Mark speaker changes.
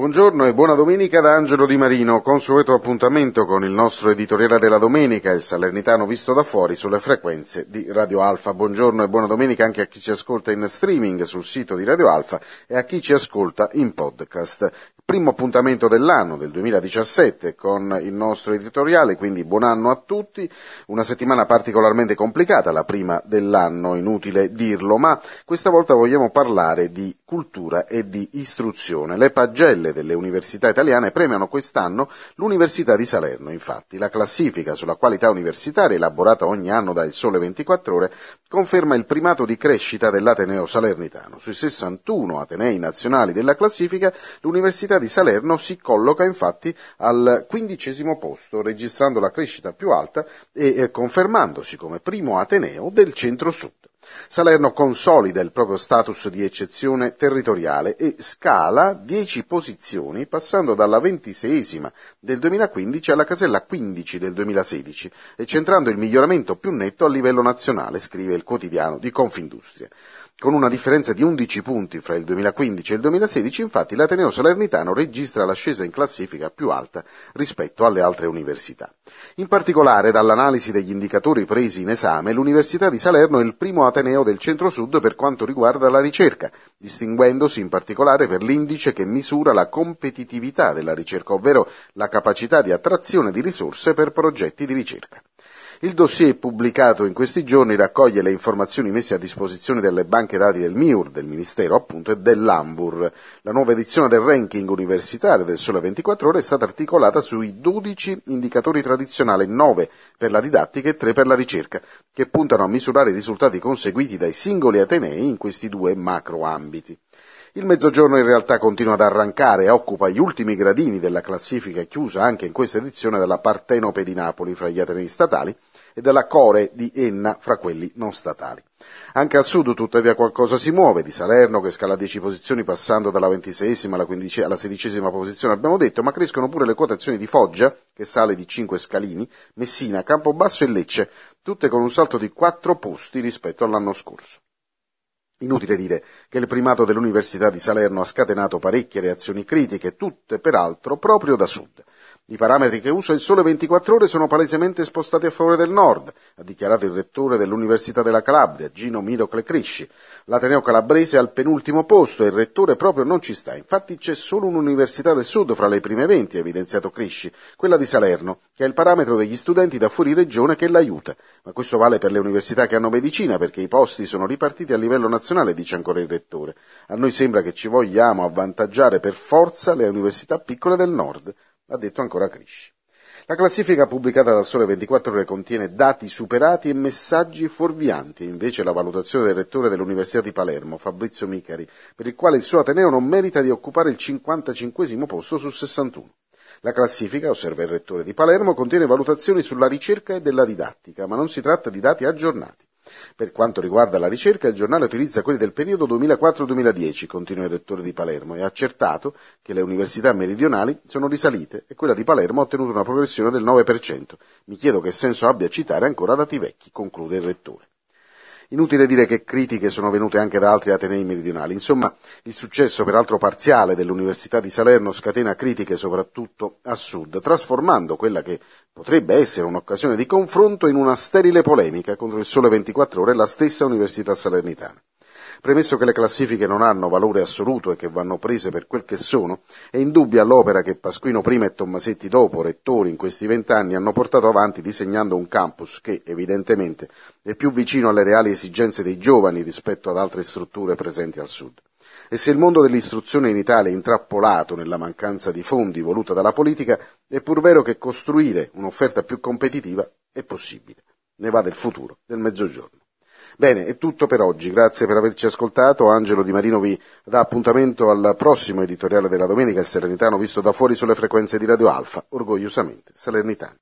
Speaker 1: Buongiorno e buona domenica da Angelo Di Marino, consueto appuntamento con il nostro editoriale della domenica, il Salernitano visto da fuori sulle frequenze di Radio Alfa. Buongiorno e buona domenica anche a chi ci ascolta in streaming sul sito di Radio Alfa e a chi ci ascolta in podcast. Primo appuntamento dell'anno, del 2017, con il nostro editoriale, quindi buon anno a tutti. Una settimana particolarmente complicata, la prima dell'anno, inutile dirlo, ma questa volta vogliamo parlare di cultura e di istruzione. Le pagelle delle università italiane premiano quest'anno l'Università di Salerno. Infatti, la classifica sulla qualità universitaria, elaborata ogni anno da Il Sole 24 Ore, conferma il primato di crescita dell'Ateneo salernitano. Sui 61 atenei nazionali della classifica, l'Università di Salerno si colloca infatti al 15° posto, registrando la crescita più alta e confermandosi come primo ateneo del centro-sud. Salerno consolida il proprio status di eccezione territoriale e scala 10 posizioni, passando dalla 26esima del 2015 alla casella 15 del 2016 e centrando il miglioramento più netto a livello nazionale, scrive il quotidiano di Confindustria. Con una differenza di 11 punti fra il 2015 e il 2016, infatti, l'Ateneo salernitano registra l'ascesa in classifica più alta rispetto alle altre università. In particolare, dall'analisi degli indicatori presi in esame, l'Università di Salerno è il primo ateneo del centro-sud per quanto riguarda la ricerca, distinguendosi in particolare per l'indice che misura la competitività della ricerca, ovvero la capacità di attrazione di risorse per progetti di ricerca. Il dossier pubblicato in questi giorni raccoglie le informazioni messe a disposizione delle banche dati del MIUR, del Ministero appunto, e dell'Anvur. La nuova edizione del ranking universitario del Sole 24 Ore è stata articolata sui 12 indicatori tradizionali, 9 per la didattica e 3 per la ricerca, che puntano a misurare i risultati conseguiti dai singoli atenei in questi due macro ambiti. Il Mezzogiorno in realtà continua ad arrancare e occupa gli ultimi gradini della classifica chiusa anche in questa edizione dalla Partenope di Napoli fra gli atenei statali e della Core di Enna fra quelli non statali. Anche al sud tuttavia qualcosa si muove, di Salerno che scala 10 posizioni passando dalla 26esima alla 16esima posizione abbiamo detto, ma crescono pure le quotazioni di Foggia che sale di 5 scalini, Messina, Campobasso e Lecce, tutte con un salto di 4 posti rispetto all'anno scorso. Inutile dire che il primato dell'Università di Salerno ha scatenato parecchie reazioni critiche, tutte peraltro proprio da sud. I parametri che usa il Sole 24 Ore sono palesemente spostati a favore del nord, ha dichiarato il rettore dell'Università della Calabria, Gino Mirocle Crisci. L'Ateneo calabrese è al penultimo posto e il rettore proprio non ci sta. Infatti c'è solo un'università del sud fra le prime 20, ha evidenziato Crisci, quella di Salerno, che è il parametro degli studenti da fuori regione che l'aiuta. Ma questo vale per le università che hanno medicina, perché i posti sono ripartiti a livello nazionale, dice ancora il rettore. A noi sembra che ci vogliamo avvantaggiare per forza le università piccole del nord, ha detto ancora Crisci. La classifica pubblicata dal Sole 24 Ore contiene dati superati e messaggi fuorvianti, invece la valutazione del rettore dell'Università di Palermo, Fabrizio Micari, per il quale il suo ateneo non merita di occupare il 55° posto su 61. La classifica, osserva il rettore di Palermo, contiene valutazioni sulla ricerca e della didattica, ma non si tratta di dati aggiornati. Per quanto riguarda la ricerca, il giornale utilizza quelli del periodo 2004-2010, continua il rettore di Palermo, e ha accertato che le università meridionali sono risalite e quella di Palermo ha ottenuto una progressione del 9%. Mi chiedo che senso abbia citare ancora dati vecchi, conclude il rettore. Inutile dire che critiche sono venute anche da altri atenei meridionali. Insomma, il successo peraltro parziale dell'Università di Salerno scatena critiche soprattutto a sud, trasformando quella che potrebbe essere un'occasione di confronto in una sterile polemica contro il Sole 24 Ore e la stessa Università salernitana. Premesso che le classifiche non hanno valore assoluto e che vanno prese per quel che sono, è indubbia l'opera che Pasquino prima e Tommasetti dopo, rettori in questi 20 anni, hanno portato avanti disegnando un campus che, evidentemente, è più vicino alle reali esigenze dei giovani rispetto ad altre strutture presenti al sud. E se il mondo dell'istruzione in Italia è intrappolato nella mancanza di fondi voluta dalla politica, è pur vero che costruire un'offerta più competitiva è possibile. Ne va del futuro del Mezzogiorno. Bene, è tutto per oggi, grazie per averci ascoltato. Angelo Di Marino vi dà appuntamento al prossimo editoriale della domenica, il Salernitano visto da fuori sulle frequenze di Radio Alfa, orgogliosamente salernitano.